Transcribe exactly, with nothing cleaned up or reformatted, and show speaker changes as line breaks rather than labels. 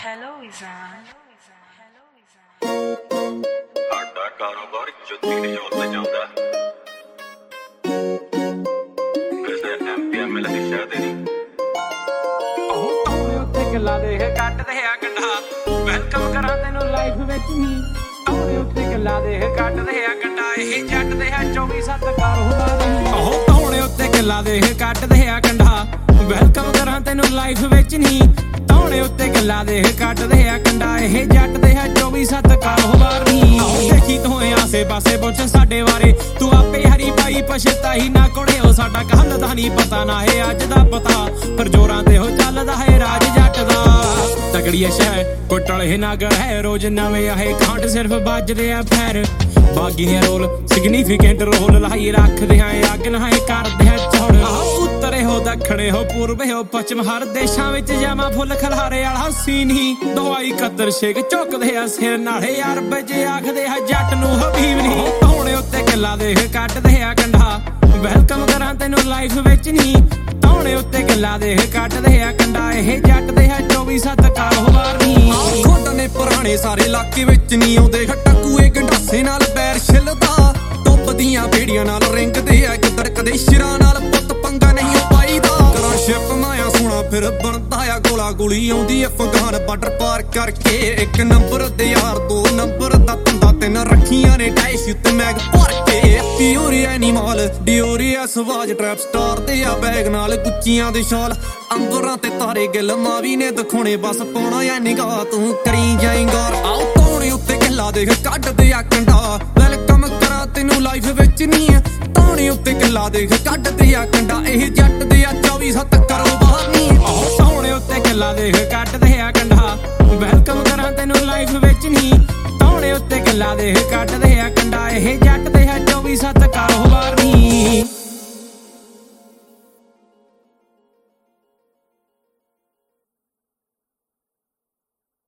Hello Izan.
ਸਾਡਾ ਕਾਰੋਬਾਰ ਜੁੱਤੀ ਦੀ ਜੋਤ ਤੇ ਜਾਂਦਾ ਕਿਸੇ ਐਮਪੀਐਮ ਦੀ ਸ਼ਾਇਦ ਨਹੀਂ
ਉਹ ਤੌਣੇ ਉੱਤੇ ਗੱਲਾਂ ਦੇਖ ਕੱਟਦੇ ਆ ਗੰਢਾ ਵੈਲਕਮ ਕਰਾਂ ਤੈਨੂੰ ਲਾਈਫ ਵਿੱਚ ਨਹੀਂ ਤੌਣੇ ਉੱਤੇ ਗੱਲਾਂ ਦੇਖ ਕੱਟਦੇ ਆ ਗੰਢਾ ਇਹ ਜੱਟ ਦੇ ਆ ਚੌਵੀ ਸੱਤ ਕਾਰੋਬਾਰ ਨਹੀਂ ਉਹ ਤੌਣੇ ਉੱਤੇ ਗੱਲਾਂ ਦੇਖ ਕੱਟਦੇ ਆ ਗੰਢਾ ਵੈਲਕਮ ਕਰਾਂ ਤੈਨੂੰ ਲਾਈਫ ਵਿੱਚ ਨਹੀਂ ਤੌਣੇ ਉੱਤੇ ਗੱਲਾਂ ਦੇਖ ਕੱਟਦੇ ਆ ਕੰਡਾ ਇਹ ਜੱਟ ਦੇ ਆ ਚੌਵੀ ਸੱਤ ਕਾਰੋਬਾਰ ਨਹੀਂ ਦੇਖੀ ਤੂੰ ਆਸੇ ਪਾਸੇ ਪੁੱਛ ਸਾਡੇ ਬਾਰੇ ਤੂੰ ਆਪੇ ਹਰੀ ਪਾਈ ਪਛਤਾਈ ਨਾ ਕੋੜਿਓ ਸਾਡਾ ਕੱਲ ਦਾ ਨਹੀਂ ਪਤਾ ਨਾ ਇਹ ਅੱਜ ਦਾ ਪਤਾ ਪਰ ਜੋਰਾਂ ਤੇ ਹੋ ਚੱਲਦਾ ਹੈ ਰਾਜ ਜੱਟ ਦਾ ਤਗੜੀ ਸ਼ਹਿ ਕੋਟਲ ਇਹ ਨਗਰ ਹੈ ਰੋਜ਼ ਨਵੇਂ ਆਏ ਕਾਂਟ ਸਿਰਫ ਵੱਜਦੇ ਆ ਫੈਰ ਬਾਗੀ ਨੇ ਰੋਲ ਸਿਗਨੀਫੀਕੈਂਟ ਰੋਲ ਲਾਈ ਰੱਖਦੇ ਆ ਅੱਗ ਨਹਾਏ ਕਰਦੇ ਆ ਚੌੜ ਉੱਤਰੇ ਹੋ ਦੱਖਣੇ ਹੋ ਪੂਰਬੇ ਹੋ ਪੱਛਮ ਹਰ ਦੇਸ਼ਾਂ ਵਿੱਚ ਜਾਵਾਂ ਫੁੱਲ ਖਲਾਰੇ ਵਾਲਾ ਸੀਨੀ ਦਵਾਈ ਕਦਰ ਸ਼ੇਕ ਝੁਕਦੇ ਆ ਸਿਰ ਨਾਲੇ ਯਾਰ ਵਜੇ ਆਖਦੇ ਆ ਜੱਟ ਨੂੰ ਹਬੀਬ ਨਹੀਂ ਤੌਣੇ ਉੱਤੇ ਗੱਲਾਂ ਦੇਖ ਕੱਟਦੇ ਆ ਕੰਡਾ ਵੈਲਕਮ ਕਰਾਂ ਤੈਨੂੰ ਲਾਈਫ ਵਿੱਚ ਨਹੀਂ ਤੌਣੇ ਉੱਤੇ ਗੱਲਾਂ ਦੇਖ ਕੱਟਦੇ ਆ ਕੰਡਾ ਇਹ ਜੱਟ ਦੇ ਆ ਚੌਵੀ ਸੱਤ ਕਾਰੋਬਾਰ ਨਹੀਂ ਖੋਡਾਂ ਨੇ ਪੁਰਾਣੇ ਸਾਰੇ ਇਲਾਕੇ ਵਿੱਚ ਨਹੀਂ ਆਉਂਦੇ ਟੱਕੂਏ ਗੰਡਾਸੇ ਨਾਲ ਪੈਰ ਛਿੱਲਦਾ ਟੁੱਪਦੀਆਂ ਬੇੜੀਆਂ ਨਾਲ ਰਿੰਗਦੇ ਆ ਕਿੱਧਰ ਕਦੇ ਸ਼ਿਰਾਂ ਨਾਲ ਪੁੱਤ ਪੰਗਾ ਨਹੀਂ ਪਾਈਦਾ ਕਰਾਂ ਸ਼ਿਪ ਮਾਇਆ ਸੋਣਾ ਫਿਰ ਬਣਦਾ ਆ ਗੋਲਾ ਗੋਲੀ ਆਉਂਦੀ ਅਫਗਾਨ ਬਾਰਡਰ ਪਾਰ ਕਰਕੇ ਇੱਕ ਨੰਬਰ ਦੇ ਯਾਰ ਦੋ ਨੰਬਰ ਦਾ ਧੰਦਾ ਤਿੰਨ ਰੱਖੀਆਂ ਨੇ ਡਾਈਸ ਉੱਤੇ ਮੈਗ ਭਰ ਕੇ ਪਿਓਰੀ ਐਨੀਮਲ ਡਿਓਰੀਆ ਸਵਾਜ ਟ੍ਰੈਪ ਸਟਾਰ ਤੇ ਆ ਬੈਗ ਨਾਲ ਗੁੱਚੀਆਂ ਦੇ ਸ਼ਾਲ ਅੰਬਰਾਂ ਤੇ ਤਾਰੇ ਗਿੱਲ ਮਾਵੀ ਨੇ ਦਿਖਾਉਣੇ ਬਸ ਪਾਉਣਾ ਆ ਨਿਗਾਹ ਤੂੰ ਕਰੀ ਜਾਏਂਗਾ ਆਓ ਤੌਣੇ ਉੱਤੇ ਗੱਲਾਂ ਦੇਖ ਕੱਢਦੇ ਆ ਕੰਡਾ ਵੈਲਕਮ ਕਰਾਂ ਤੈਨੂੰ ਲਾਈਫ ਵਿੱਚ ਨਹੀਂ ਤੌਣੇ ਉੱਤੇ ਗੱਲਾਂ ਦੇਖ ਕੱਢਦੇ ਆ ਕੰਡਾ ਇਹ ਜੱਟ ਦੇ ਆ ਚੌਵੀ ਸੱਤ ਕਾਰੋਬਾਰ ਨਹੀਂ ਆਓ ਤੌਣੇ ਉੱਤੇ ਗੱਲਾਂ ਦੇਖ ਕੱਢਦੇ ਆ ਕੰਡਾ ਵੈਲਕਮ ਕਰਾਂ ਤੈਨੂੰ ਲਾਈਫ ਵਿੱਚ ਨਹੀਂ ਤੌਣੇ ਉੱਤੇ ਗੱਲਾਂ ਦੇਖ ਕੱਢਦੇ ਆ ਕੰਡਾ ਇਹ ਜੱਟ ਦੇ ਆ ਚੌਵੀ ਸੱਤ ਕਾਰੋਬਾਰ